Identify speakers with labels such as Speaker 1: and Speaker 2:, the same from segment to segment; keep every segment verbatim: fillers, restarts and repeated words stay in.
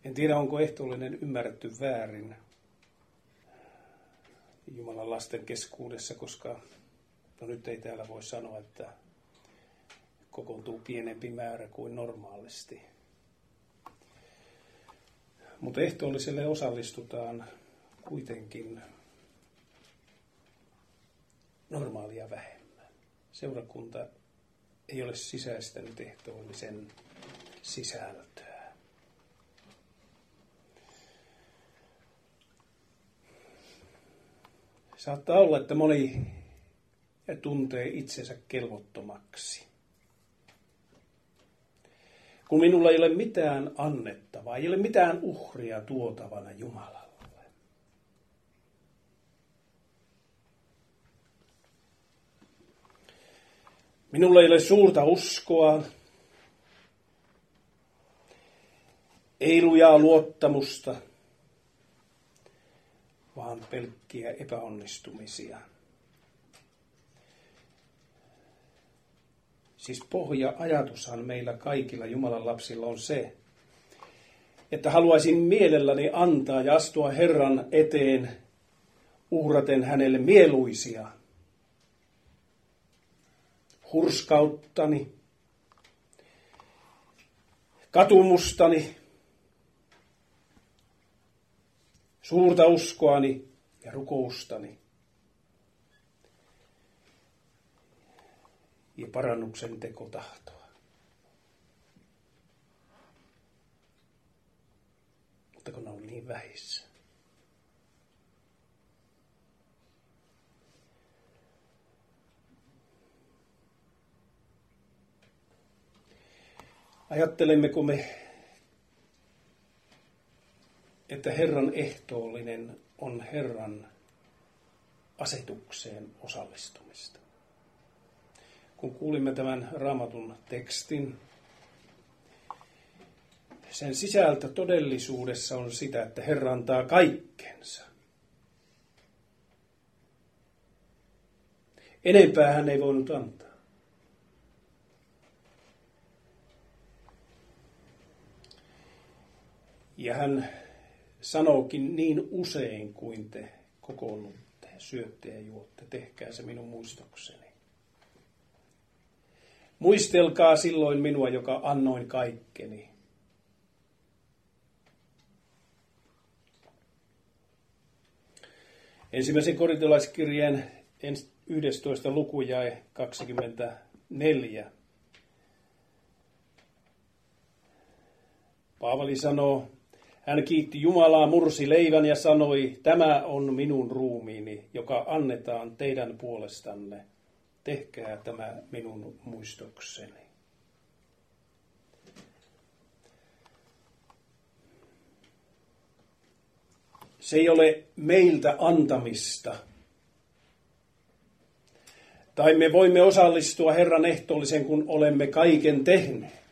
Speaker 1: En tiedä, onko ehtoollinen ymmärretty väärin Jumalan lasten keskuudessa, koska no nyt ei täällä voi sanoa, että kokoontuu pienempi määrä kuin normaalisti. Mutta ehtoolliselle osallistutaan kuitenkin normaalia vähemmän. Seurakunta ei ole sisäistänyt ehtoollisen sisältöä. Saattaa olla, että moni tuntee itsensä kelvottomaksi. Kun minulla ei ole mitään annettavaa, ei ole mitään uhria tuotavana Jumalalle. Minulla ei ole suurta uskoa, ei lujaa luottamusta, vaan pelkkiä epäonnistumisia. Siis pohja-ajatushan meillä kaikilla Jumalan lapsilla on se, että haluaisin mielelläni antaa ja astua Herran eteen uhraten hänelle mieluisia. Hurskauttani, katumustani, suurta uskoani ja rukoustani ja parannuksen tekotahtoa. Mutta kun ne on niin vähissä. Ajattelemmeko me, että Herran ehtoollinen on Herran asetukseen osallistumista? Kun kuulimme tämän Raamatun tekstin, sen sisältö todellisuudessa on sitä, että Herra antaa kaikkensa. Enempää hän ei voinut antaa. Ja hän sanookin niin usein kuin te kokoonnutte, syötte ja juotte, tehkää se minun muistokseni. Muistelkaa silloin minua, joka annoin kaikkeni. Ensimmäisen korintolaiskirjeen yhdestoista luku jae kaksikymmentäneljä. Paavali sanoo, hän kiitti Jumalaa, mursi leivän ja sanoi, tämä on minun ruumiini, joka annetaan teidän puolestanne. Tehkää tämä minun muistokseni. Se ei ole meiltä antamista. Tai me voimme osallistua Herran ehtoollisen, kun olemme kaiken tehneet.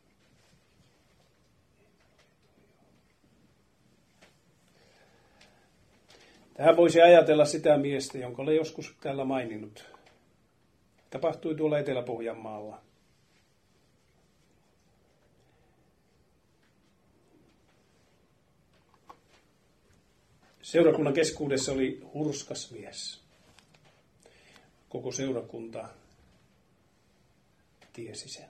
Speaker 1: Tähän voisi ajatella sitä miestä, jonka olen joskus täällä maininnut. Tapahtui tuolla Etelä-Pohjanmaalla. Seurakunnan keskuudessa oli hurskas mies. Koko seurakunta tiesi sen.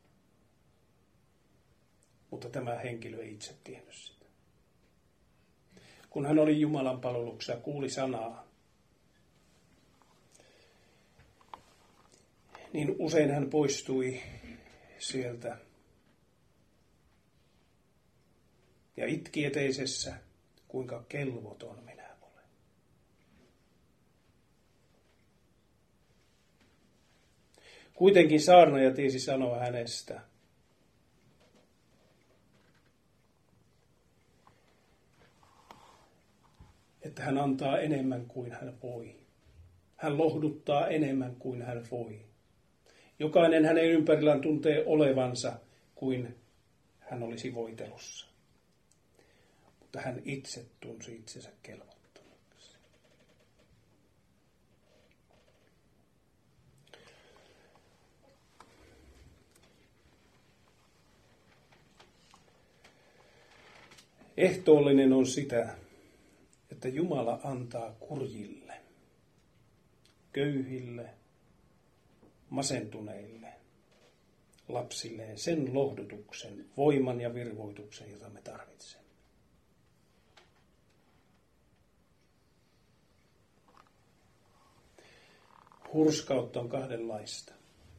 Speaker 1: Mutta tämä henkilö ei itse tiennyt sitä. Kun hän oli Jumalan palveluksessa, kuuli sanaa, niin usein hän poistui sieltä ja itki eteisessä, kuinka kelvoton minä olen. Kuitenkin saarnaaja tiesi sanoa hänestä, että hän antaa enemmän kuin hän voi. Hän lohduttaa enemmän kuin hän voi. Jokainen hänen ympärillään tuntee olevansa kuin hän olisi voitelussa. Mutta hän itse tunsi itsensä kelvottomaksi. Ehtoollinen on sitä, että Jumala antaa kurjille, köyhille, masentuneille, lapsilleen sen lohdutuksen, voiman ja virvoituksen, jota me tarvitsemme. Hurskautta on kahdenlaista.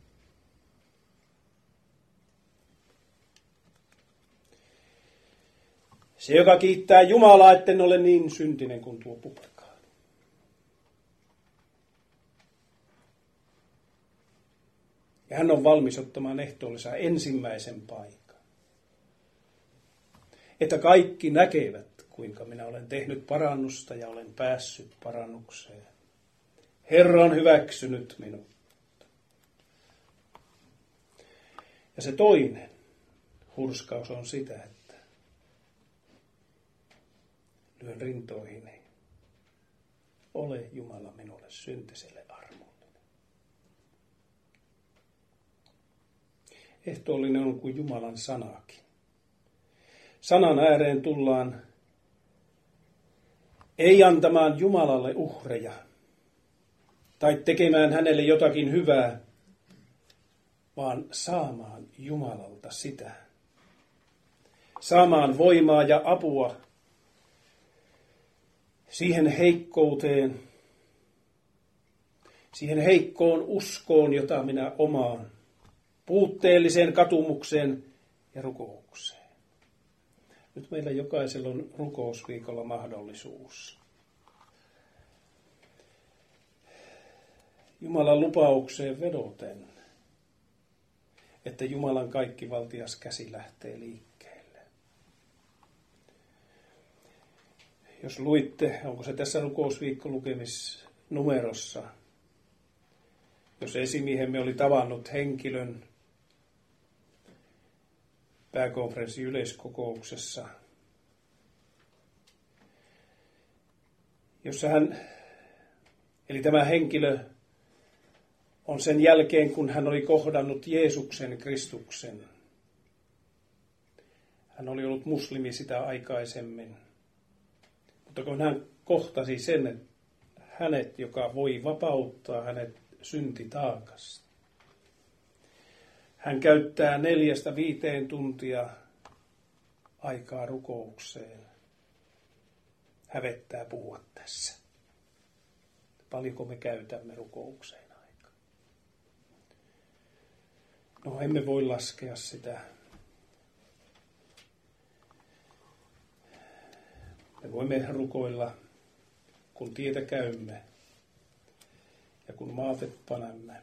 Speaker 1: Se, joka kiittää Jumalaa, etten ole niin syntinen kuin tuo publikaan. Ja hän on valmis ottamaan ehtoollisena ensimmäisen paikan. Että kaikki näkevät, kuinka minä olen tehnyt parannusta ja olen päässyt parannukseen. Herra on hyväksynyt minut. Ja se toinen hurskaus on sitä, että lyön rintoihini. Ole Jumala minulle syntiselle armollinen. Ehtoollinen on kuin Jumalan sanakin. Sanan ääreen tullaan ei antamaan Jumalalle uhreja tai tekemään hänelle jotakin hyvää, vaan saamaan Jumalalta sitä. Saamaan voimaa ja apua siihen heikkouteen, siihen heikkoon uskoon, jota minä omaan, puutteelliseen katumukseen ja rukoukseen. Nyt meillä jokaisella on rukousviikolla mahdollisuus Jumalan lupaukseen vedoten, että Jumalan kaikkivaltias käsi lähtee liikkeelle. Jos luitte, onko se tässä rukousviikkolukemisnumerossa, jos esimiehemme oli tavannut henkilön pääkonferenssin yleiskokouksessa, jossa hän, eli tämä henkilö, on sen jälkeen, kun hän oli kohdannut Jeesuksen Kristuksen. Hän oli ollut muslimi sitä aikaisemmin. Mutta kun hän kohtasi sen, että hänet, joka voi vapauttaa hänet syntitaakasta. Hän käyttää neljästä viiteen tuntia aikaa rukoukseen. Hävettää puhua tässä. Paljonko me käytämme rukoukseen aikaa? No, emme voi laskea sitä. Me voimme rukoilla, kun tietä käymme ja kun maatet panemme.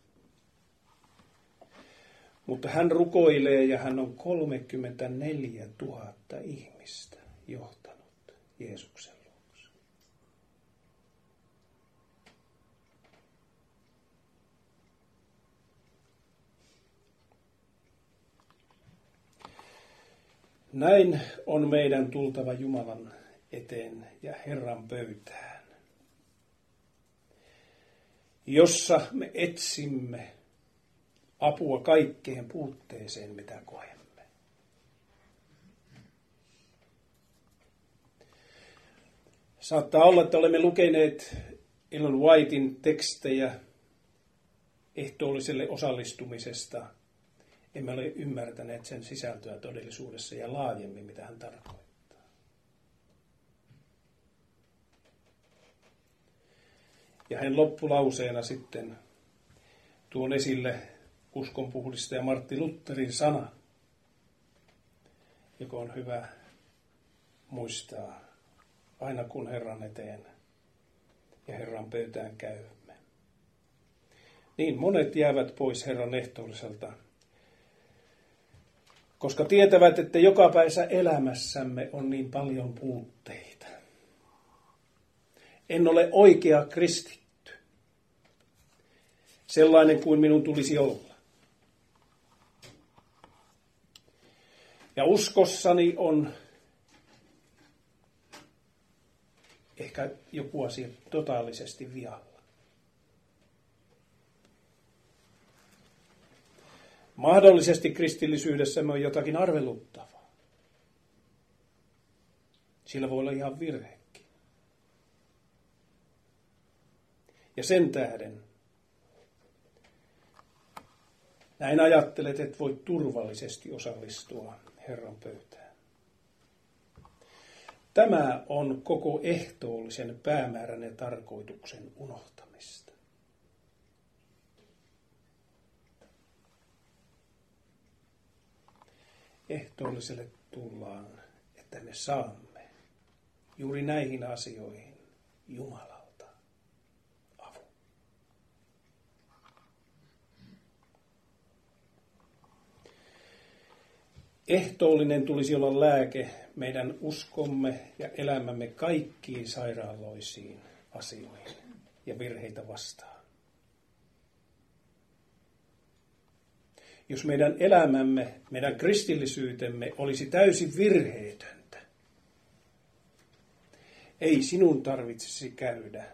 Speaker 1: Mutta hän rukoilee ja hän on kolmekymmentäneljätuhatta ihmistä johtanut Jeesuksen luokse. Näin on meidän tultava Jumalan eteen ja Herran pöytään, jossa me etsimme apua kaikkeen puutteeseen, mitä koemme. Saattaa olla, että olemme lukeneet Ellen Whitein tekstejä ehtoolliselle osallistumisesta. Emme ole ymmärtäneet sen sisältöä todellisuudessa ja laajemmin, mitä hän tarkoittaa. Ja hän loppulauseena sitten tuon esille uskonpuhdistaja Martti Lutherin sana, joka on hyvä muistaa aina kun Herran eteen ja Herran pöytään käymme. Niin monet jäävät pois Herran ehtoolliselta, koska tietävät, että jokapäisessä elämässämme on niin paljon puutteita. En ole oikea kristitty, sellainen kuin minun tulisi olla. Ja uskossani on ehkä joku asia totaalisesti vialla. Mahdollisesti kristillisyydessämme on jotakin arveluttavaa. Sillä voi olla ihan virhekin. Ja sen tähden näin ajattelet, että voit turvallisesti osallistua Herran pöytään. Tämä on koko ehtoollisen päämäärän ja tarkoituksen unohtamista. Ehtoolliselle tullaan, että me saamme juuri näihin asioihin Jumalalta avun. Ehtoollinen tulisi olla lääke meidän uskomme ja elämämme kaikkiin sairaaloisiin asioihin ja virheitä vastaan. Jos meidän elämämme, meidän kristillisyytemme olisi täysin virheetöntä, ei sinun tarvitsisi käydä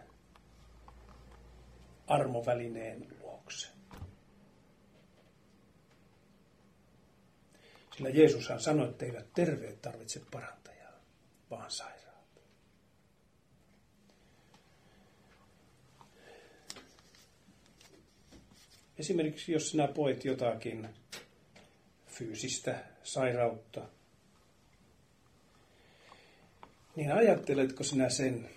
Speaker 1: armovälineen luokse. Sillä Jeesushan sanoi, että eivät terveet tarvitse parantajaa, vaan sairaat. Esimerkiksi jos sinä poet jotakin fyysistä sairautta, niin ajatteletko sinä sen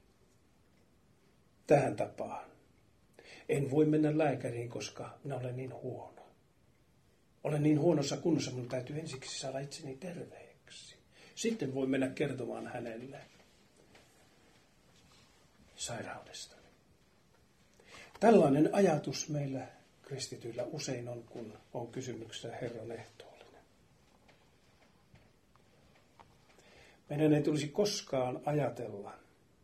Speaker 1: tähän tapaan? En voi mennä lääkäriin, koska minä olen niin huono. Olen niin huonossa kunnossa, minun täytyy ensiksi saada itseni terveeksi. Sitten voi mennä kertomaan hänelle sairaudesta. Tällainen ajatus meillä kristityillä usein on, kun on kysymyksessä Herran ehtoollinen. Meidän ei tulisi koskaan ajatella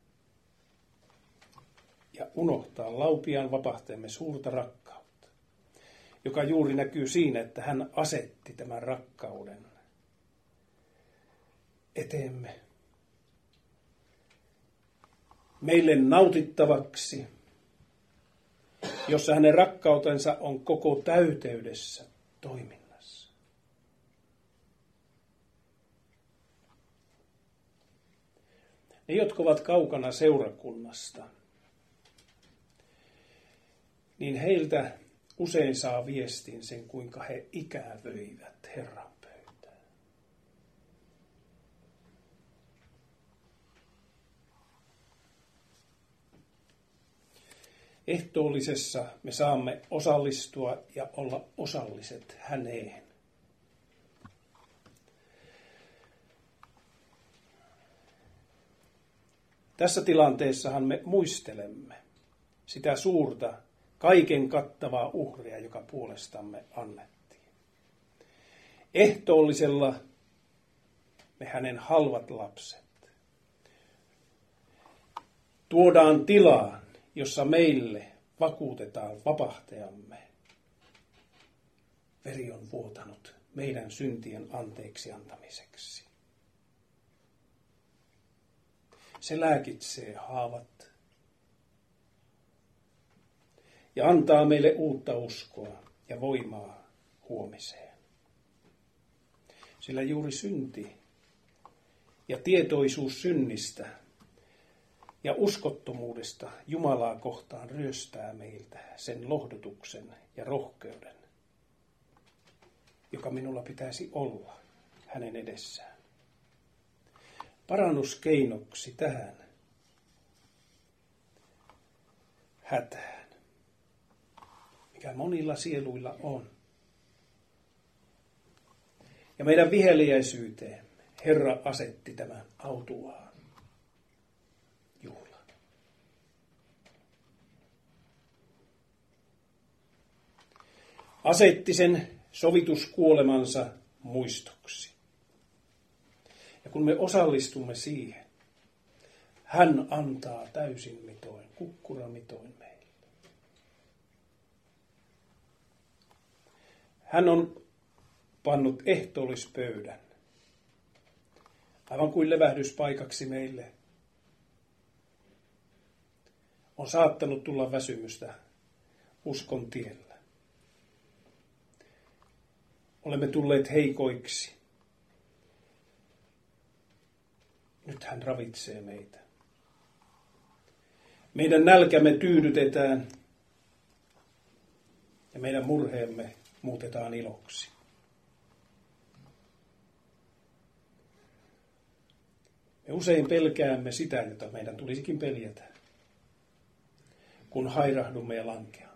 Speaker 1: ja unohtaa laupiaan vapahtajamme suurta rakkautta, joka juuri näkyy siinä, että hän asetti tämän rakkauden eteemme meille nautittavaksi, jossa hänen rakkautensa on koko täyteydessä toiminnassa. Ne, jotka ovat kaukana seurakunnasta, niin heiltä usein saa viestin sen, kuinka he ikävöivät Herran pöytään. Ehtoollisessa me saamme osallistua ja olla osalliset häneen. Tässä tilanteessahan me muistelemme sitä suurta, kaiken kattavaa uhria, joka puolestamme annettiin. Ehtoollisella me hänen halvat lapset tuodaan tilaan, jossa meille vakuutetaan vapahtajamme. Veri on vuotanut meidän syntien anteeksi antamiseksi. Se lääkitsee haavat ja antaa meille uutta uskoa ja voimaa huomiseen. Sillä juuri synti ja tietoisuus synnistä ja uskottomuudesta Jumalaa kohtaan ryöstää meiltä sen lohdutuksen ja rohkeuden, joka minulla pitäisi olla hänen edessään. Parannuskeinoksi tähän hätään, mikä monilla sieluilla on. Ja meidän viheliäisyyteen Herra asetti tämän autuaan juhlan. Asetti sen sovituskuolemansa muistoksi. Ja kun me osallistumme siihen, hän antaa täysin mitoin, kukkuramitoin meille. Hän on pannut ehtoollispöydän, aivan kuin levähdyspaikaksi meille. On saattanut tulla väsymystä uskon tiellä. Olemme tulleet heikoiksi. Nyt hän ravitsee meitä. Meidän nälkämme tyydytetään ja meidän murheemme muutetaan iloksi. Me usein pelkäämme sitä, jota meidän tulisikin peljätä, kun hairahdumme ja lankeamme.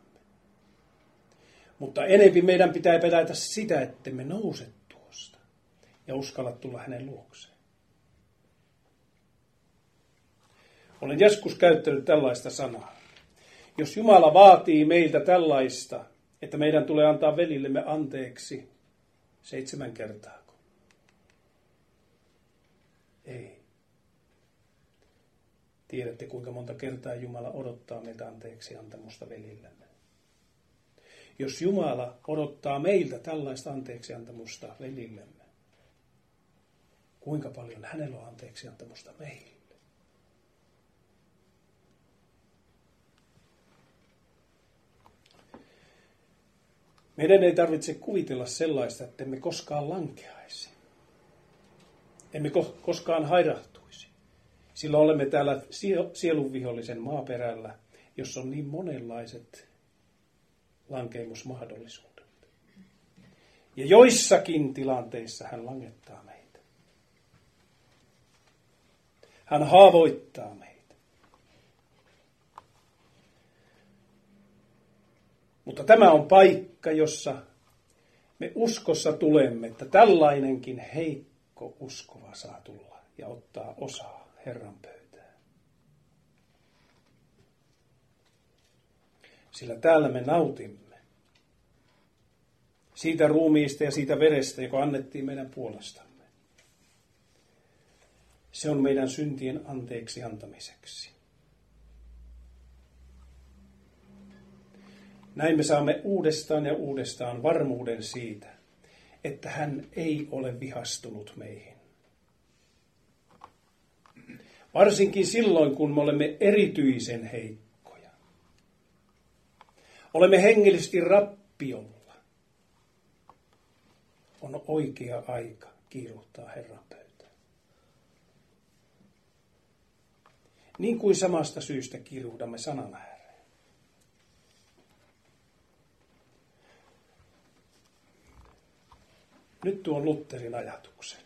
Speaker 1: Mutta enempi meidän pitää pelätä sitä, että me nouse tuosta ja uskalla tulla hänen luokseen. Olen joskus käyttänyt tällaista sanaa. Jos Jumala vaatii meiltä tällaista, että meidän tulee antaa velillemme anteeksi seitsemän kertaa. Ei. Tiedätte, kuinka monta kertaa Jumala odottaa meiltä anteeksi antamusta velillemme. Jos Jumala odottaa meiltä tällaista anteeksi antamusta velillemme, kuinka paljon hänellä on anteeksi antamusta meille? Meidän ei tarvitse kuvitella sellaista, että emme koskaan lankeaisi. Emme koskaan hairahtuisi. Sillä olemme täällä sielunvihollisen maaperällä, jossa on niin monenlaiset lankeemusmahdollisuudet. Ja joissakin tilanteissa hän langettaa meitä. Hän haavoittaa meitä. Mutta tämä on paikka, jossa me uskossa tulemme, että tällainenkin heikko uskova saa tulla ja ottaa osaa Herran pöytään. Sillä täällä me nautimme siitä ruumiista ja siitä verestä, joka annettiin meidän puolestamme. Se on meidän syntien anteeksi antamiseksi. Näin me saamme uudestaan ja uudestaan varmuuden siitä, että hän ei ole vihastunut meihin. Varsinkin silloin, kun me olemme erityisen heikkoja. Olemme hengellisesti rappiolla. On oikea aika kiiruhtaa Herran pöytään. Niin kuin samasta syystä kiiruhdamme sanan ääreen. Nyt tuon Lutherin ajatuksen.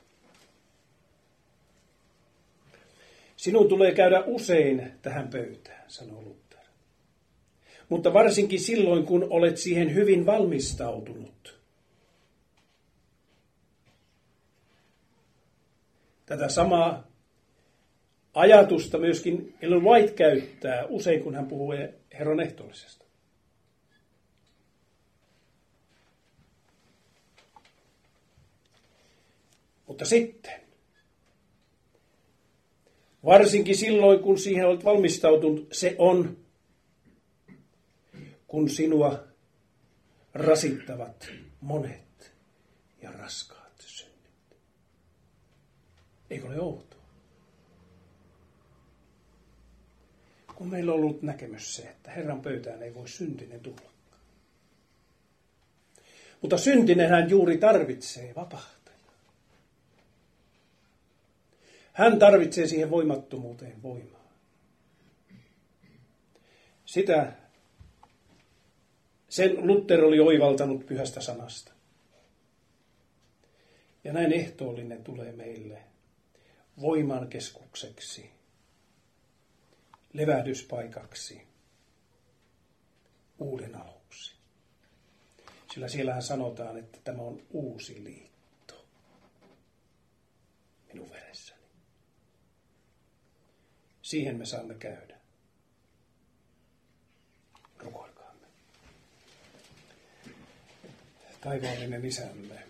Speaker 1: Sinun tulee käydä usein tähän pöytään, sanoo Luther. Mutta varsinkin silloin, kun olet siihen hyvin valmistautunut. Tätä samaa ajatusta myöskin Ellen White käyttää usein, kun hän puhuu Herran ehtoollisesta. Mutta sitten, varsinkin silloin, kun siihen olet valmistautunut, se on, kun sinua rasittavat monet ja raskaat synnit. Eikö ole outoa? Kun meillä on ollut näkemys se, että Herran pöytään ei voi syntinen tulla. Mutta syntinenhän juuri tarvitsee vapahtajaa. Hän tarvitsee siihen voimattomuuteen voimaa. Sitä sen Luther oli oivaltanut pyhästä sanasta. Ja näin ehtoollinen tulee meille voiman keskukseksi, levähdyspaikaksi, uuden aluksi. Sillä siellähän sanotaan, että tämä on uusi liitto minun veressäni. Siihen me saamme käydä. Rukoilkaamme. Taivaallinen Isämme,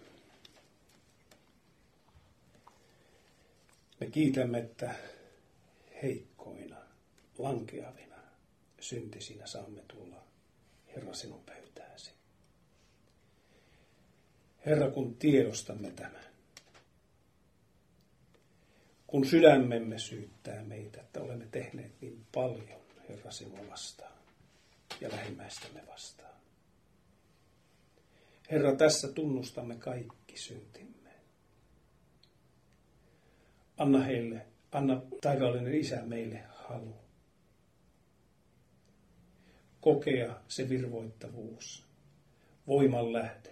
Speaker 1: me kiitämme, että heikkoina, lankeavina, syntisinä saamme tulla, Herra, sinun pöytääsi. Herra, kun tiedostamme tämän, kun sydämemme syyttää meitä, että olemme tehneet niin paljon, Herra, sinua vastaan ja lähimmäistämme vastaan. Herra, tässä tunnustamme kaikki syntimme. Anna heille Anna taivaallinen Isä meille halu kokea se virvoittavuus, voiman lähde,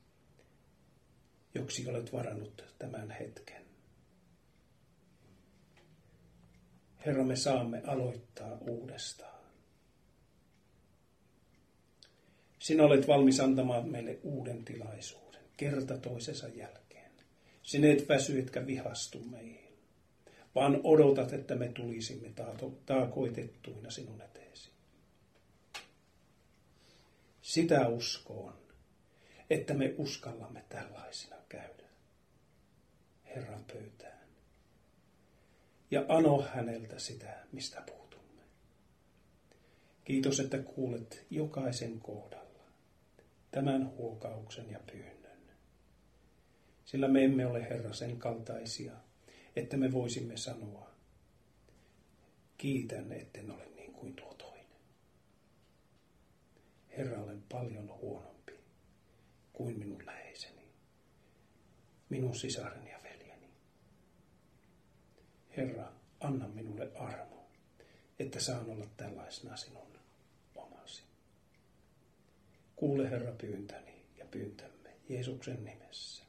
Speaker 1: joksi olet varannut tämän hetken. Herra, me saamme aloittaa uudestaan. Sinä olet valmis antamaan meille uuden tilaisuuden, kerta toisensa jälkeen. Sinä et väsy etkä vihastu meihin, vaan odotat, että me tulisimme taakoitettuina sinun eteesi. Sitä uskoon, että me uskallamme tällaisina käydä Herran pöytään. Ja ano häneltä sitä, mistä puutumme. Kiitos, että kuulet jokaisen kohdalla tämän huokauksen ja pyynnön. Sillä me emme ole, Herra, sen kaltaisia, että me voisimme sanoa, kiitän, etten ole niin kuin tuo toinen. Herra, olen paljon huonompi kuin minun läheiseni, minun sisareni ja veljeni. Herra, anna minulle armo, että saan olla tällaisena sinun omasi. Kuule, Herra, pyyntäni ja pyyntämme Jeesuksen nimessä.